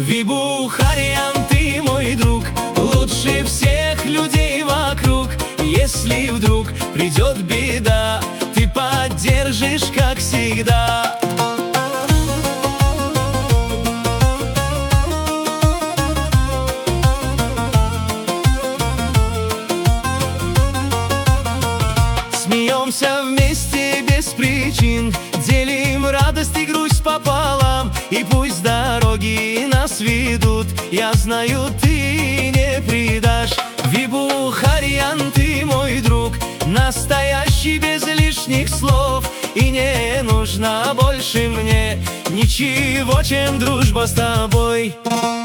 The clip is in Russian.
Вибухариан, ты мой друг, лучше всех людей вокруг. Если вдруг придет беда, ты поддержишь, как всегда. Смеемся вместе без причин, делим радость и грусть пополам. И пусть дороги нас ведут, я знаю, ты не предашь. Вибухариан, ты мой друг, настоящий без лишних слов. И не нужно больше мне ничего, чем дружба с тобой.